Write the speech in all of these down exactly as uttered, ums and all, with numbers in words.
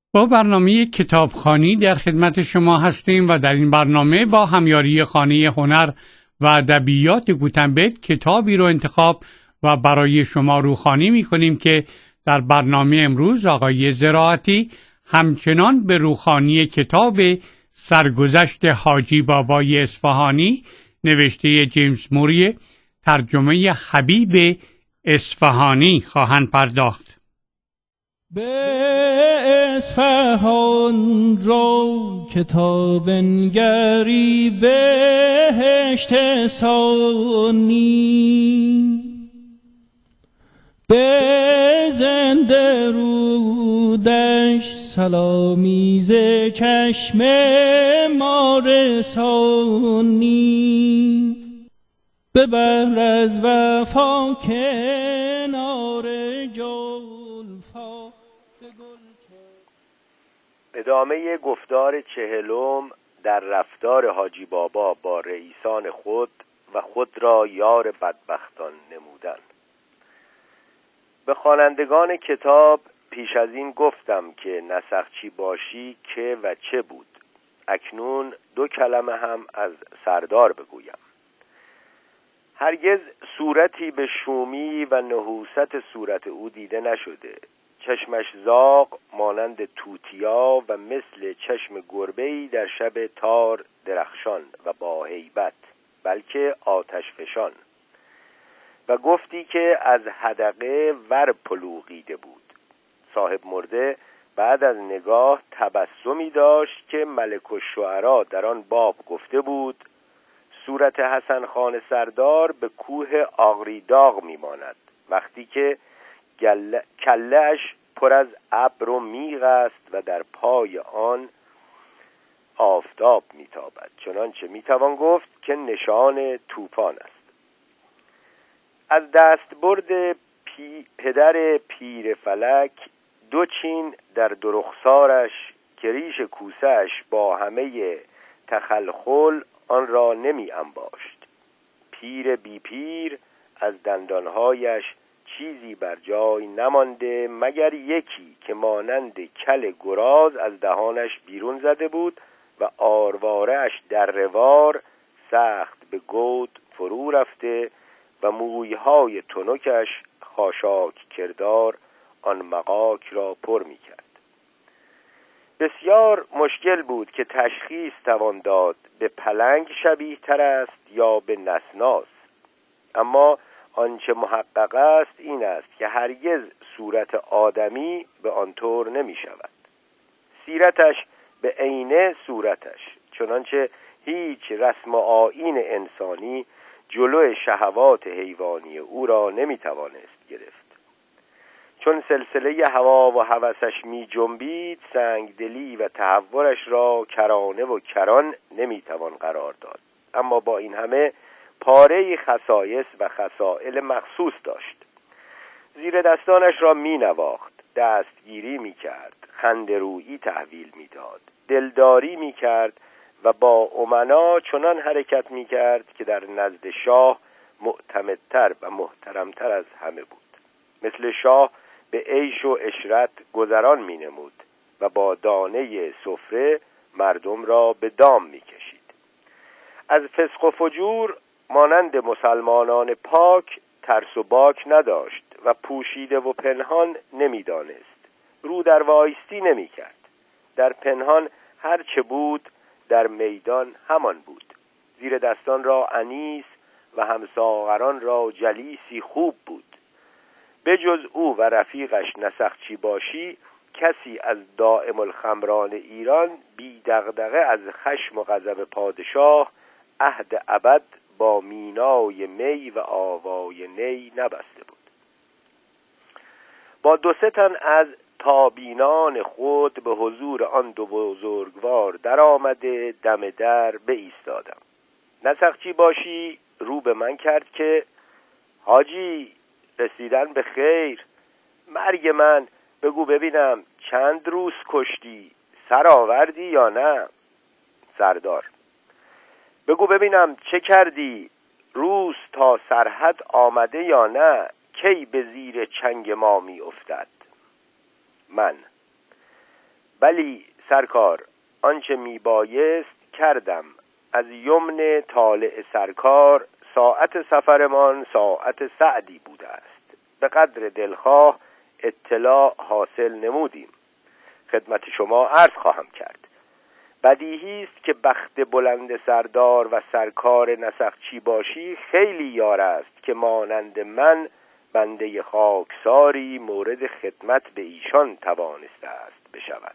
با برنامه کتابخوانی در خدمت شما هستیم و در این برنامه با همیاری خانه هنر و ادبیات گوتنبرگ کتابی رو انتخاب و برای شما روخوانی می‌کنیم که در برنامه امروز آقای زراعتی همچنان به روخوانی کتاب سرگذشت حاجی بابای اصفهانی نوشته جیمز موری ترجمه حبیب اصفهانی خواهند پرداخت. به اصفهان رو کتاب نگری بهشت ثانی، به زنده رودش سلامی ز چشم ما رسانی، ببر از وفا کنار جلفا. ادامه گفتار چهلم در رفتار حاجی بابا با رئیسان خود و خود را یار بدبختان نمودن. به خوانندگان کتاب پیش از این گفتم که نسخچی باشی که و چه بود. اکنون دو کلمه هم از سردار بگویم. هرگز صورتی به شومی و نحوست صورت او دیده نشده. چشمش زاغ مانند توتیا و مثل چشم گربه‌ای در شب تار درخشان و با هیبت، بلکه آتش فشان. و گفتی که از حدقه ور پلوغیده بود. صاحب مرده بعد از نگاه تبسمی داشت که ملک الشعرا در آن باب گفته بود: صورت حسن خان سردار به کوه آغریداغ میماند وقتی که کله‌اش پر از ابر و میغ است و در پای آن آفتاب میتابد، چنانچه میتوان گفت که نشان طوفان است. از دستبرد پی پدر پیر فلک دو چین در درخسارش که ریش کوسه‌اش با همه تخلخل آن را نمی انباشت. پیر بی پیر از دندانهایش چیزی بر جای نمانده مگر یکی که مانند کل گراز از دهانش بیرون زده بود و آرواره‌اش در روار سخت به گود فرو رفته و مویهای تنکش خاشاک کردار آن مغاک را پر می کرد. بسیار مشکل بود که تشخیص توان داد به پلنگ شبیه تر است یا به نسناس، اما آنچه محقق است این است که هرگز صورت آدمی به آنطور نمی شود. سیرتش به عینه صورتش، چنانچه هیچ رسم و آیین انسانی جلو شهوات حیوانی او را نمی توانست گرفت. چون سلسله هوا و هوسش می جنبید، سنگدلی و تهورش را کرانه و کران نمی توان قرار داد. اما با این همه پاره خصایص و خصائل مخصوص داشت. زیر دستانش را می نواخت، دستگیری می کرد، خندرویی تحویل می داد، دلداری می کرد و با امنا چنان حرکت می کرد که در نزد شاه معتمدتر و محترمتر از همه بود. مثل شاه به عیش و عشرت گذران می نمود و با دانه سفره مردم را به دام می کشید. از فسق و فجور مانند مسلمانان پاک ترس و باک نداشت و پوشیده و پنهان نمی دانست. رو در وایستی نمی کرد. در پنهان هر چه بود در میدان همان بود. زیر دستان را انیس و همساغران را جلیسی خوب بود. بجز او و رفیقش نسخچی باشی، کسی از دائم الخمران ایران بی دغدغه از خشم و غضب پادشاه عهد ابد با مینای می و آوای نی نبسته بود. با دو سه تن از تابینان خود به حضور آن دو بزرگوار در آمده دم در بایستادم. نسخچی باشی رو به من کرد که حاجی رسیدن به خیر، مرگ من بگو ببینم چند روز کشتی، سر آوردی یا نه؟ سردار: بگو ببینم چه کردی، روز تا سرحد آمده یا نه؟ کی به زیر چنگ ما می افتد؟ من: بلی سرکار، آنچه میبایست کردم. از یمن طالع سرکار، ساعت سفرمان ساعت سعدی بوده است. به قدر دلخواه اطلاع حاصل نمودیم. خدمت شما عرض خواهم کرد. بدیهی است که بخت بلند سردار و سرکار نسخچی باشی خیلی یار است که مانند من بنده خاکساری مورد خدمت به ایشان توانسته است بشود.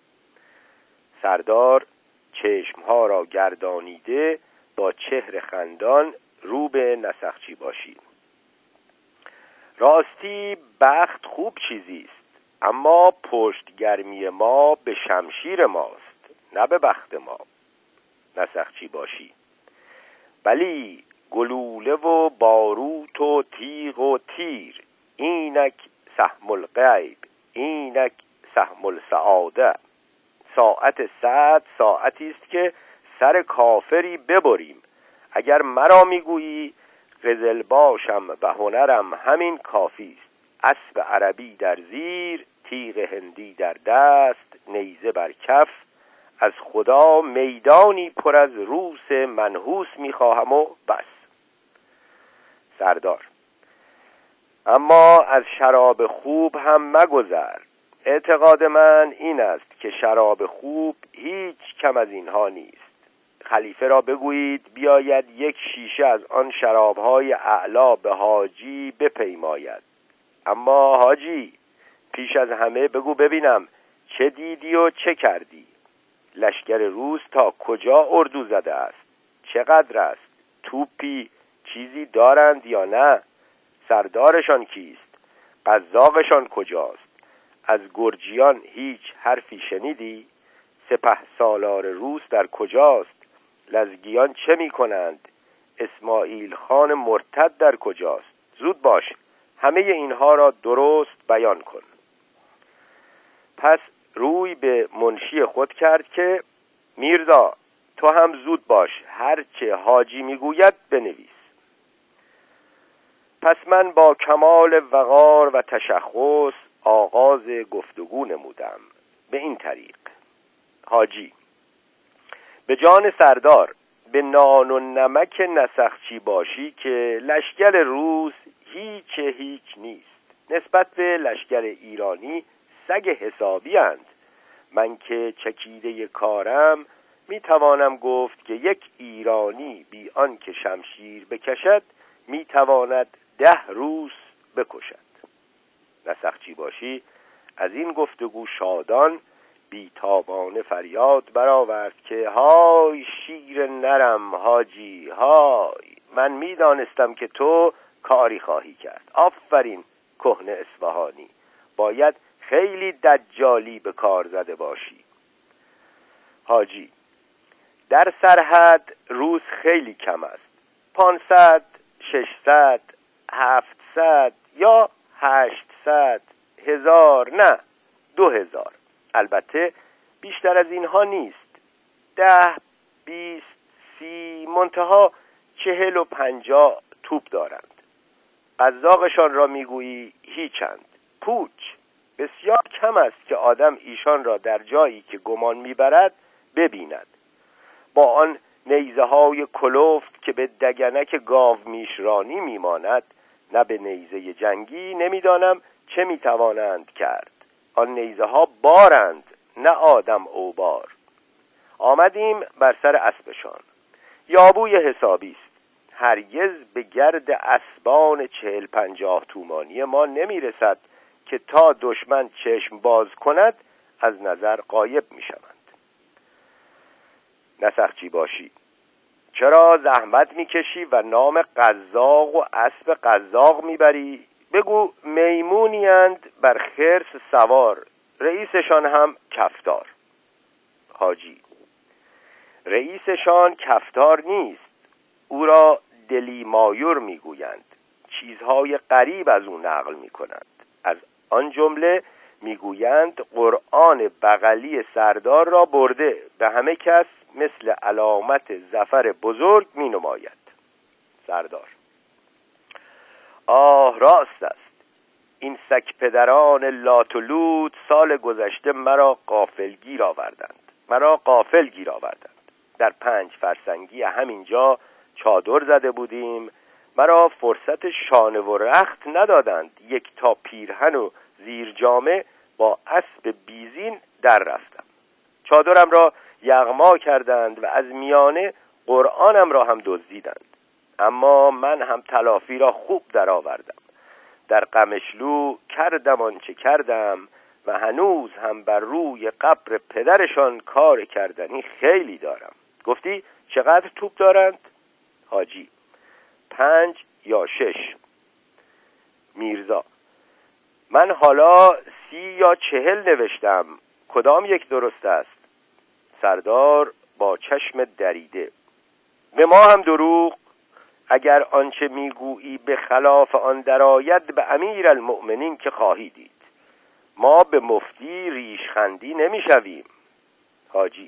سردار چشمها را گردانیده با چهره خندان رو به نسخچی باشی: راستی بخت خوب چیزی است، اما پشتگرمی ما به شمشیر ماست، نه به بخت ما. نسخچی باشی: بلی، گلوله و باروت و تیغ و تیر، اینک سهم الغیب، اینک سهم السعاده. ساعت سعد ساعتی است که سر کافری ببریم. اگر مرا میگویی غزل باشم و هنرم همین کافی است. اسب عربی در زیر، تیغ هندی در دست، نیزه بر کف، از خدا میدانی پر از روس منحوس میخواهم و بس. سردار: اما از شراب خوب هم مگذر. اعتقاد من این است که شراب خوب هیچ کم از اینها نیست. خلیفه را بگویید بیاید یک شیشه از آن شرابهای اعلا به حاجی بپیماید. اما حاجی، پیش از همه بگو ببینم چه دیدی و چه کردی؟ لشکر روس تا کجا اردو زده است؟ چقدر است؟ توپی چیزی دارند یا نه؟ سردارشان کیست؟ قزاقشان کجاست؟ از گرجیان هیچ حرفی شنیدی؟ سپه سالار روس در کجاست؟ لزگیان چه می کنند؟ اسماعیل خان مرتد در کجاست؟ زود باش، همه اینها را درست بیان کن. پس روی به منشی خود کرد که میرزا تو هم زود باش، هر چه حاجی میگوید بنویس. پس من با کمال وقار و تشخص آغاز گفتگو نمودم به این طریق: حاجی، به جان سردار، به نان و نمک نسخچی باشی که لشکر روس هیچ هیچ نیست. نسبت به لشکر ایرانی سگ حسابی اند. من که چکیده کارم می توانم گفت که یک ایرانی بی آن که شمشیر بکشد می تواند ده روس بکشد. نسخچی باشی از این گفتگو شادان بی تابانه فریاد برآورد که های شیر نرم حاجی های، من می دانستم که تو کاری خواهی کرد. آفرین کهنه اصفهانی، باید خیلی دجالی به کار زده باشی. حاجی: در سرحد روس خیلی کم است. پانصد، ششصد، هفتصد یا هشتصد، هزار، نه دو هزار. البته بیشتر از اینها نیست. ده، بیست، سی، منتها چهل و پنجاه توپ دارند. قزاقشان را میگویی هیچند. پوچ. بسیار کم است که آدم ایشان را در جایی که گمان میبرد ببیند. با آن نیزه های کلفت که به دگنک گاو میشرانی میماند، نه به نیزه جنگی نمیدانم چه میتوانند کرد. آن نیزه ها بارند، نه آدم او بار. آمدیم بر سر اسبشان. یابوی حسابی است. هرگز به گرد اسبان چهل پنجاه تومانی ما نمیرسد که تا دشمن چشم باز کند از نظر غایب می شوند. نسخچی باشی: چرا زحمت می کشی و نام قزاق و اسب قزاق می بری؟ بگو میمونی اند بر خرس سوار، رئیسشان هم کفتار. حاجی: رئیسشان کفتار نیست، او را دلی مایور می گویند. چیزهای غریب از او نقل می کنند. از آن جمله میگویند قرآن بغلی سردار را برده، به همه کس مثل علامت ظفر بزرگ می نماید. سردار: آه راست است. این سگ پدران لات و لوط سال گذشته مرا غافلگیر آوردند مرا غافلگیر آوردند در پنج فرسنگی همینجا چادر زده بودیم، مرا فرصت شانه و رخت ندادند. یک تا پیرهن و زیر جامه با اسب بیزین در رفتم. چادرم را یغما کردند و از میانه قرآنم را هم دزدیدند. اما من هم تلافی را خوب درآوردم. در قمشلو کردم آنچه کردم و هنوز هم بر روی قبر پدرشان کار کردنی خیلی دارم. گفتی چقدر توپ دارند؟ حاجی: پنج یا شش. میرزا: من حالا سی یا چهل نوشتم، کدام یک درست است؟ سردار با چشم دریده: به ما هم دروغ؟ اگر آنچه میگویی به خلاف آن درآید به امیر المؤمنین که خواهی دید. ما به مفتی ریشخندی نمیشویم. حاجی: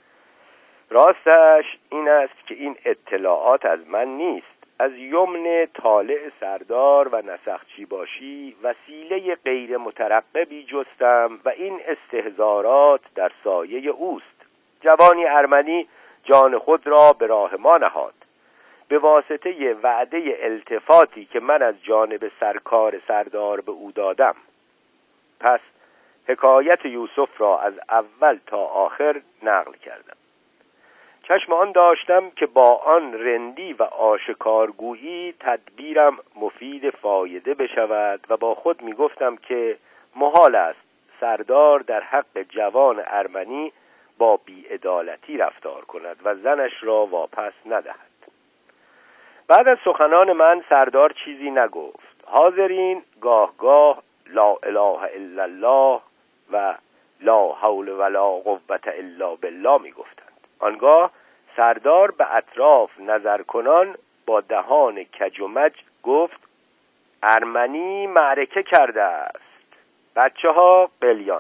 راستش این است که این اطلاعات از من نیست. از یمن طالع سردار و نسخچی باشی وسیله غیر مترقبی جستم و این استهزارات در سایه اوست. جوانی ارمنی جان خود را به راه ما نهاد به واسطه وعده التفاتی که من از جانب سرکار سردار به او دادم. پس حکایت یوسف را از اول تا آخر نقل کردم. چشم آن داشتم که با آن رندی و آشکارگویی تدبیرم مفید فایده بشود و با خود می گفتم که محال است سردار در حق جوان ارمنی با بی‌عدالتی رفتار کند و زنش را واپس ندهد. بعد از سخنان من سردار چیزی نگفت. حاضرین گاه گاه لا اله الا الله و لا حول ولا قوة الا بالله می گفتند. آنگاه سردار به اطراف نظر کنان با دهان کج و مج گفت: ارمنی معرکه کرده است، بچه ها قلیان.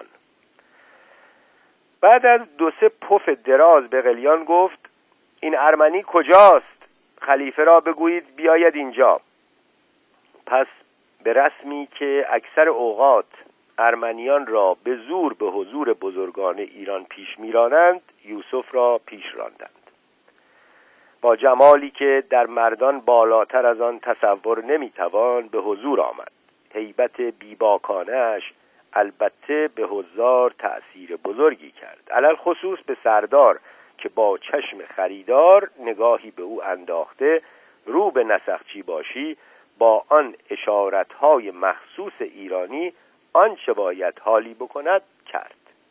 بعد از دو سه پف دراز به قلیان گفت: این ارمنی کجاست؟ خلیفه را بگویید بیاید اینجا. پس به رسمی که اکثر اوقات ارمنیان را به زور به حضور بزرگان ایران پیش میرانند یوسف را پیش راندند. با جمالی که در مردان بالاتر از آن تصور نمیتوان به حضور آمد. هیبت بیباکانه‌اش البته به حضار تأثیر بزرگی کرد، علل خصوص به سردار که با چشم خریدار نگاهی به او انداخته رو به نسخچی باشی با آن اشارتهای مخصوص ایرانی آنچه باید حالی بکند کرد.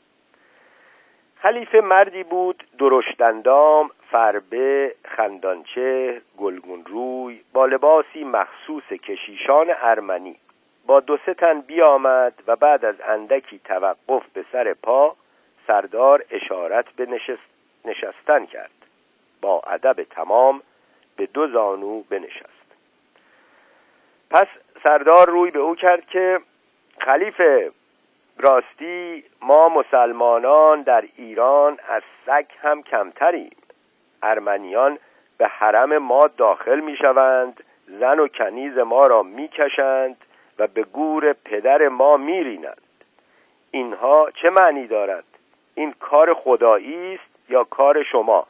خلیفه مردی بود درشتندام، فربه، خندانچهر، گلگون روی، با لباسی مخصوص کشیشان ارمنی. با دو سه تن بیامد و بعد از اندکی توقف به سر پا سردار اشارت به نشست نشستن کرد. با ادب تمام به دو زانو بنشست. پس سردار روی به او کرد که خلیفه، راستی ما مسلمانان در ایران از سگ هم کمتریم. ارمنیان به حرم ما داخل می شوند، زن و کنیز ما را می کشند و به گور پدر ما می رینند. اینها چه معنی دارد؟ این کار خدایی است یا کار شما؟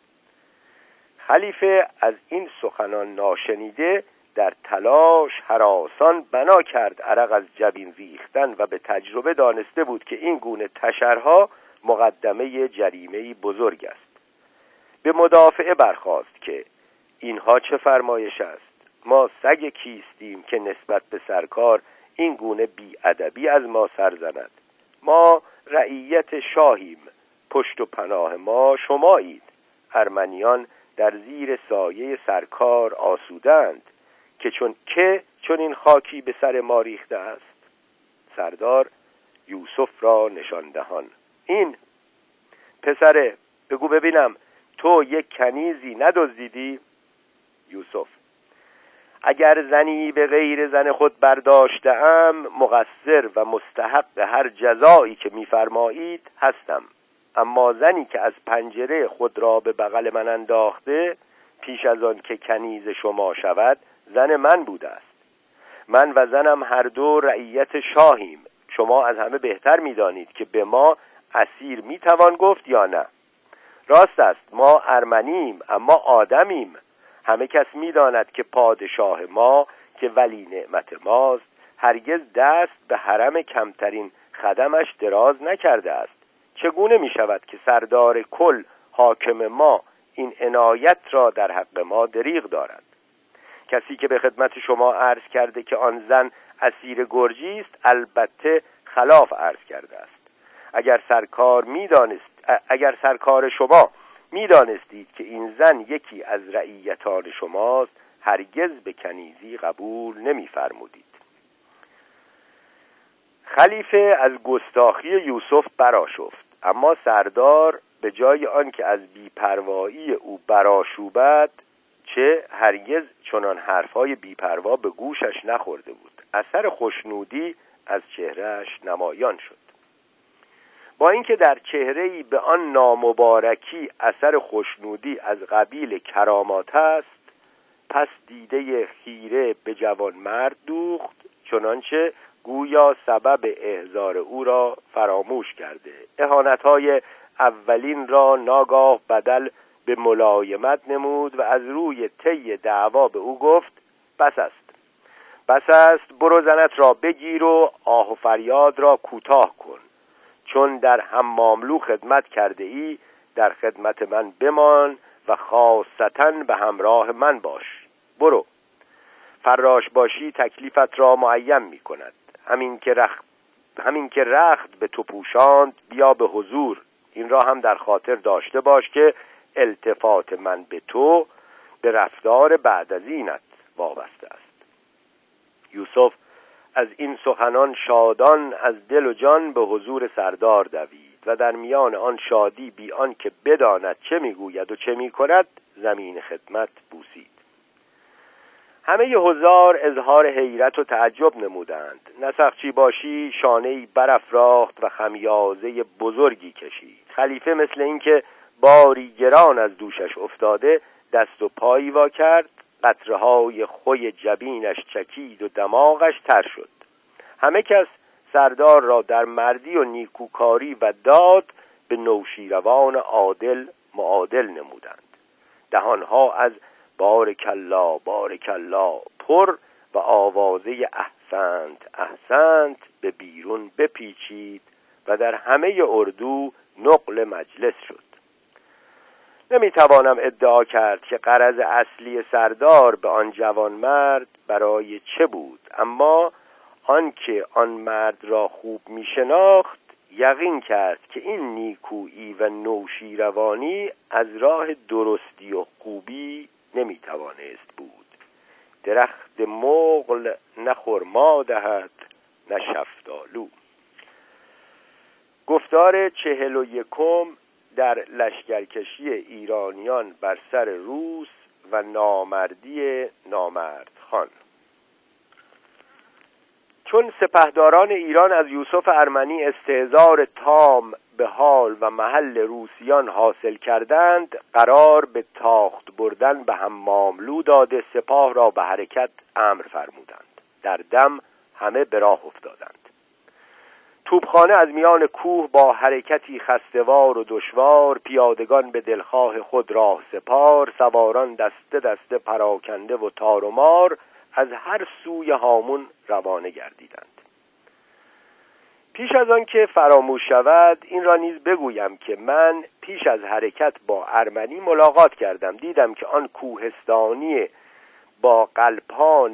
خلیفه از این سخنان ناشنیده در تلاش هراسان بنا کرد عرق از جبین ریختن و به تجربه دانسته بود که این گونه تشرها مقدمه جریمه‌ای بزرگ است. به مدافعه برخاست که اینها چه فرمایش است؟ ما سگ کیستیم که نسبت به سرکار این گونه بی‌ادبی از ما سر زند؟ ما رعیت شاهیم، پشت و پناه ما شمایید. ارمنیان در زیر سایه سرکار آسودند که چون که چون این خاکی به سر ما ریخته است. سردار یوسف را نشان دهان: این پسره، بگو ببینم تو یک کنیزی ندزدیدی؟ یوسف: اگر زنی به غیر زن خود برداشتم مقصر و مستحق هر جزایی که می‌فرمایید هستم، اما زنی که از پنجره خود را به بغل من انداخته پیش از آن که کنیز شما شود زن من بوده است. من و زنم هر دو رعیت شاهیم. شما از همه بهتر می‌دانید که به ما اسیر می‌توان گفت یا نه. راست است ما ارمنیم اما آدمیم. همه کس می‌داند که پادشاه ما که ولی نعمت ماست هرگز دست به حرم کمترین خدمش دراز نکرده است. چگونه می‌شود که سردار کل حاکم ما این عنایت را در حق ما دریغ دارد؟ کسی که به خدمت شما عرض کرده که آن زن اسیر گرجی است البته خلاف عرض کرده است. اگر سرکار می‌دانست اگر سرکار شما می‌دانستید که این زن یکی از رعیتان شماست هرگز به کنیزی قبول نمی‌فرمودید. خلیفه از گستاخی یوسف برآشفت، اما سردار به جای آنکه از بی‌پروایی او برآشوبد چه هرگز چنان حرفهای بی‌پروا به گوشش نخورده بود. اثر خوشنودی از چهرهش نمایان شد. با اینکه در چهره‌ای به آن نامبارکی اثر خوشنودی از قبیل کرامات است، پس دیده خیره به جوان مرد دوخت، چنانچه گویا سبب احضار او را فراموش کرده. اهانت‌های اولین را ناگاه بدل به ملایمت نمود و از روی طی دعوا به او گفت بس است بس است برو زنت را بگیر و آه و فریاد را کوتاه کن. چون در حماملو خدمت کرده ای در خدمت من بمان و خاصتاً به همراه من باش. برو، فراش باشی تکلیفت را معین می کند. همین که رخت همین که رخت به تو پوشاند بیا به حضور. این را هم در خاطر داشته باش که التفات من به تو به رفتار بعد از اینت وابسته است. یوسف از این سخنان شادان از دل و جان به حضور سردار دوید و در میان آن شادی بی آن که بداند چه میگوید و چه میکند زمین خدمت بوسید. همه حضار اظهار حیرت و تعجب نمودند. نسخچی باشی شانه‌ای برافراخت و خمیازه بزرگی کشید. خلیفه مثل اینکه باری گران از دوشش افتاده دست و پایی وا کرد، قطره‌های خوی جبینش چکید و دماغش تر شد. همه کس سردار را در مردی و نیکوکاری و داد به نوشیروان عادل معادل نمودند. دهانها از بارکالله بارکالله پر و آوازه احسنت احسنت به بیرون بپیچید و در همه اردو نقل مجلس شد. نمیتوانم ادعا کرد که غرض اصلی سردار به آن جوان مرد برای چه بود، اما آنکه آن مرد را خوب میشناخت یقین کرد که این نیکویی و نوشیروانی از راه درستی و خوبی نمیتوانست بود. درخت مغل نه خرما دهد نه شفتالو. گفتار چهل و یکم در لشکرکشی ایرانیان بر سر روس و نامردی نامرد خان. چون سپهداران ایران از یوسف ارمنی استحضار تام به حال و محل روسیان حاصل کردند، قرار به تاخت بردن به حماملو داده سپاه را به حرکت امر فرمودند. در دم همه به راه افتادند. توپخانه از میان کوه با حرکتی خسته‌وار و دشوار، پیادگان به دلخواه خود راه سپار، سواران دسته دسته پراکنده و تار و مار از هر سوی هامون روانه گردیدند. پیش از آن که فراموش شود این را نیز بگویم که من پیش از حرکت با ارمنی ملاقات کردم. دیدم که آن کوهستانی با قلپان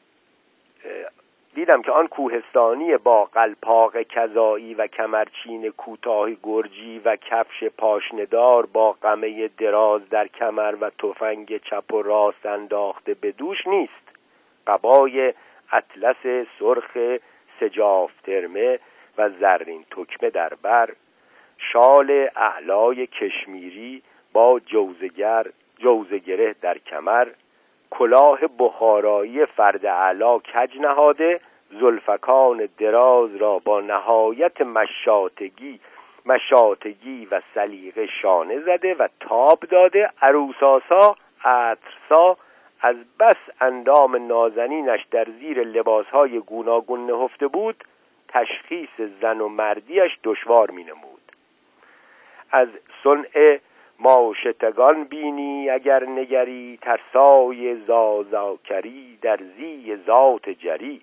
دیدم که آن کوهستانی با قلپاق کذایی و کمرچین کوتاه گرجی و کفش پاشندار با قمه دراز در کمر و تفنگ چپ و راست انداخته به دوش نیست. قبای اطلس سرخ سجاف ترمه و زرین تکمه در بر، شال اعلای کشمیری با جوزگر جوزگره در کمر، کلاه بخارایی فرد اعلا کج نهاده، زلفکان دراز را با نهایت مشاتگی مشاتگی و سلیقه شانه زده و تاب داده، عروساسا عطرسا از بس اندام نازنینش در زیر لباسهای گوناگون نهفته بود تشخیص زن و مردیش دشوار می نمود. از صنع ماشتگان بینی اگر نگری، ترسای زازاکری در زی ذات جری.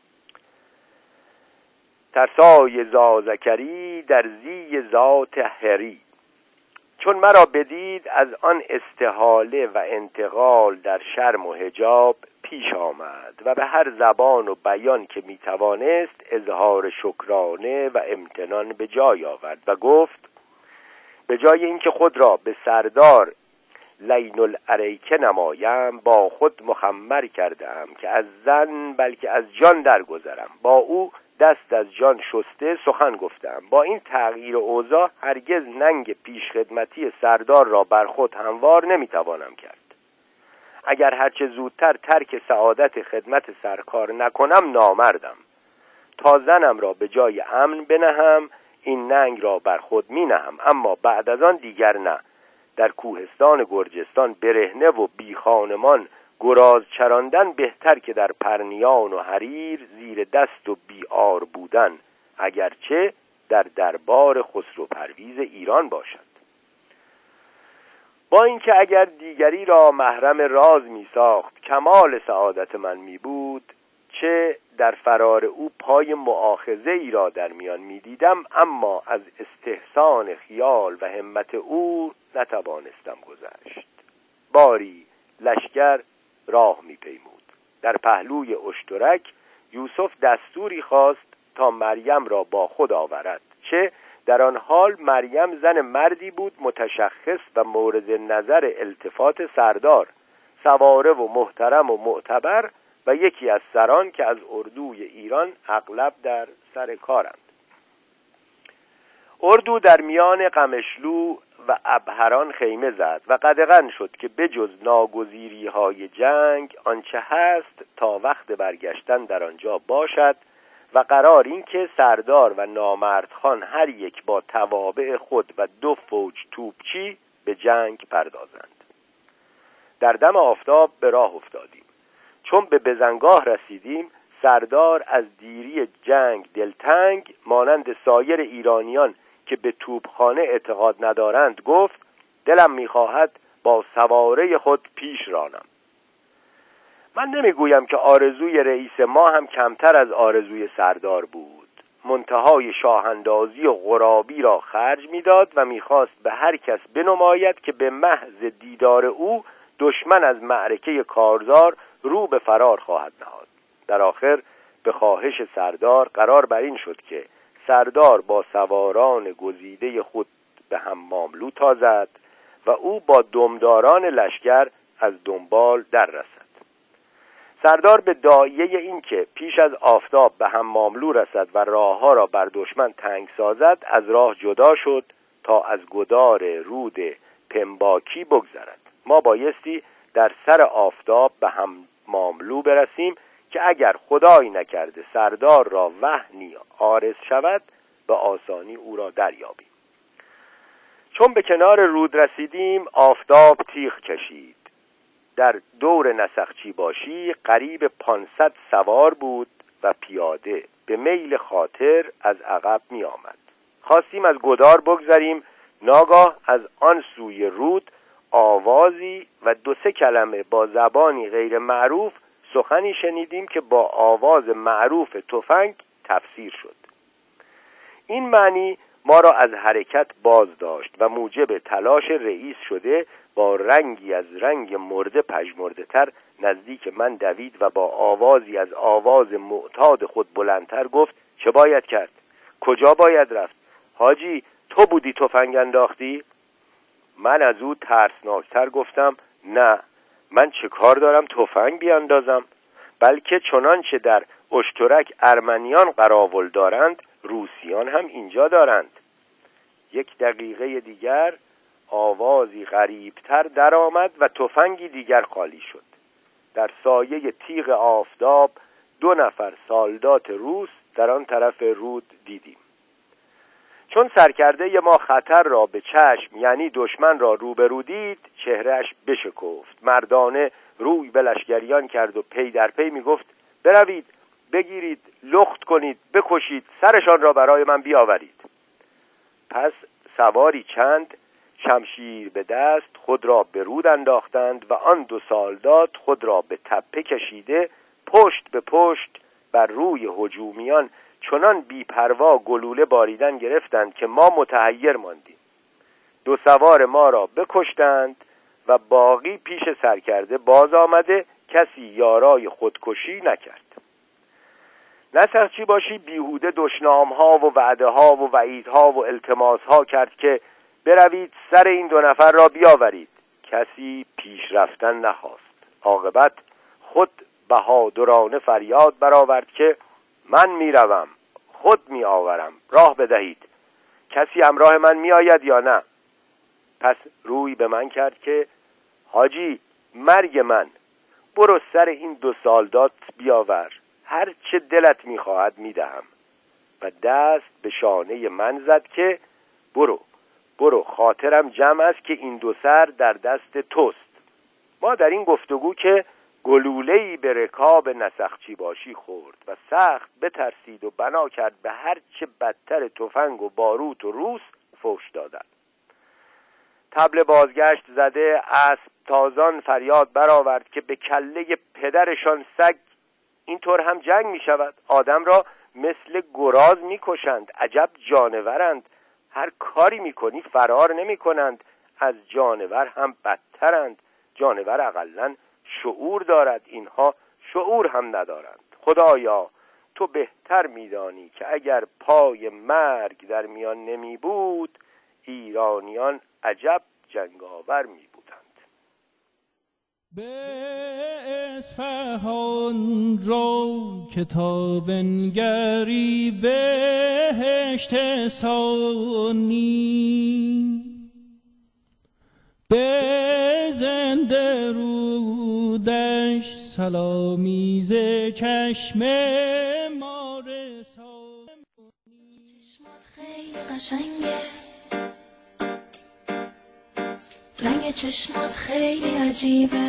ترسای زازکری در زی ذات هری. چون مرا بدید از آن استحاله و انتقال در شرم و حجاب پیش آمد و به هر زبان و بیان که می توانست اظهار شکرانه و امتنان به جای آورد و گفت به جای اینکه خود را به سردار لین الاریکه نمایم با خود مخمر کردم که از زن بلکه از جان درگذرم. با او دست از جان شسته سخن گفتم. با این تغییر اوضاع هرگز ننگ پیشخدمتی سردار را بر خود هموار نمیتوانم کرد. اگر هرچه زودتر ترک سعادت خدمت سرکار نکنم نامردم. تا زنم را به جای امن بنهم این ننگ را بر خود می نهم، اما بعد از آن دیگر نه. در کوهستان گرجستان برهنه و بی خانمان گراز چراندن بهتر که در پرنیان و حریر زیر دست و بیار بودن، اگرچه در دربار خسرو پرویز ایران باشد. با اینکه اگر دیگری را محرم راز می ساخت کمال سعادت من می بود، چه در فرار او پای مؤاخذه ای را در میان می دیدم، اما از استحسان خیال و همت او نتوانستم گذشت. باری لشکر راه می پیمود. در پهلوی اشترک یوسف دستوری خواست تا مریم را با خود آورد، چه در آن حال مریم زن مردی بود متشخص و مورد نظر التفات سردار، سواره و محترم و معتبر و یکی از سران که از اردوی ایران اغلب در سر کارند. اردو در میان قمشلو و ابهران خیمه زد و قدغن شد که بجز ناگزیری های جنگ آنچه هست تا وقت برگشتن در آنجا باشد و قرار این که سردار و نامردخان هر یک با توابع خود و دو فوج توپچی به جنگ پردازند. در دم آفتاب به راه افتادیم. چون به بزنگاه رسیدیم سردار از دیری جنگ دلتنگ مانند سایر ایرانیان که به توپخانه اعتقاد ندارند گفت دلم می‌خواهد با سواره خود پیش رانم. من نمیگویم که آرزوی رئیس ما هم کمتر از آرزوی سردار بود. منتهای شاهندازی و غرابی را خرج می‌داد و می‌خواست به هر کس بنماید که به محض دیدار او دشمن از معرکه کارزار رو به فرار خواهد نهاد. در آخر به خواهش سردار قرار بر این شد که سردار با سواران گزیده خود به حماملو تازد و او با دمداران لشکر از دنبال در رسد. سردار به داعیه این که پیش از آفتاب به حماملو رسد و راهها را بر دشمن تنگ سازد از راه جدا شد تا از گدار رود پنباکی بگذرد. ما بایستی در سر آفتاب به حماملو برسیم که اگر خدای نکرده سردار را وهنی عارض شود به آسانی او را دریابیم. چون به کنار رود رسیدیم آفتاب تیغ کشید. در دور نسخچی باشی قریب پانصد سوار بود و پیاده به میل خاطر از عقب می آمد. خواستیم از گدار بگذریم، ناگاه از آن سوی رود آوازی و دو سه کلمه با زبانی غیر معروف سخنی شنیدیم که با آواز معروف تفنگ تفسیر شد. این معنی ما را از حرکت باز داشت و موجب تلاش رئیس شده با رنگی از رنگ مرده پژمرده تر نزدیک من دوید و با آوازی از آواز معتاد خود بلندتر گفت چه باید کرد؟ کجا باید رفت؟ حاجی تو بودی تفنگ انداختی؟ من از او ترسناکتر گفتم نه، من چه کار دارم تفنگ بیاندازم؟ بلکه چنانچه در اشترک ارمنیان قراول دارند روسیان هم اینجا دارند. یک دقیقه دیگر آوازی غریبتر در آمد و تفنگی دیگر خالی شد. در سایه تیغ آفتاب دو نفر سالدات روس در آن طرف رود دیدیم. چون سرکرده ما خطر را به چشم یعنی دشمن را روبرو دید چهرهش بشکفت، مردانه روی به لشکریان کرد و پی در پی میگفت بروید بگیرید، لخت کنید، بکشید، سرشان را برای من بیاورید. پس سواری چند شمشیر به دست خود را به رود انداختند و آن دو سالداد خود را به تپه کشیده پشت به پشت بر روی هجومیان چنان بی‌پروا گلوله باریدن گرفتند که ما متحیر ماندیم. دو سوار ما را بکشتند و باقی پیش سرکرده باز آمده کسی یارای خودکشی نکرد. نسخچی باشی بیهوده دشنام ها و وعده ها و وعیدها و التماس ها کرد که بروید سر این دو نفر را بیاورید. کسی پیش رفتن نخواست. عاقبت خود بهادرانه فریاد برآورد که من میروم، خود می آورم، راه بدهید. کسی همراه من می آید یا نه؟ پس روی به من کرد که حاجی مرگ من، برو سر این دو سالدات بیاور، هر چه دلت می خواهد می دهم. و دست به شانه من زد که برو برو خاطرم جمع است که این دو سر در دست توست. ما در این گفتگو که گلوله‌ای به رکاب نسخچی باشی خورد و سخت بترسید و بنا کرد به هر چه بدتر تفنگ و باروت و روس فوش دادن. طبل بازگشت زده اسب تازان فریاد برآورد که به کله پدرشان سگ اینطور هم جنگ می شود. آدم را مثل گراز می کشند. عجب جانورند. هر کاری می کنی فرار نمی کنند. از جانور هم بدترند. جانور اقلن شعور دارد، اینها شعور هم ندارند. خدایا تو بهتر می دانی که اگر پای مرگ در میان نمی بود ایرانیان عجب جنگاور می بودند. به اصفهان رو کتاب نگری بهشت ثانی، به زنده رودش سلامی ز چشم ما رسانی. چشمات خیلی قشنگه، رنگ چشمات خیلی عجیبه،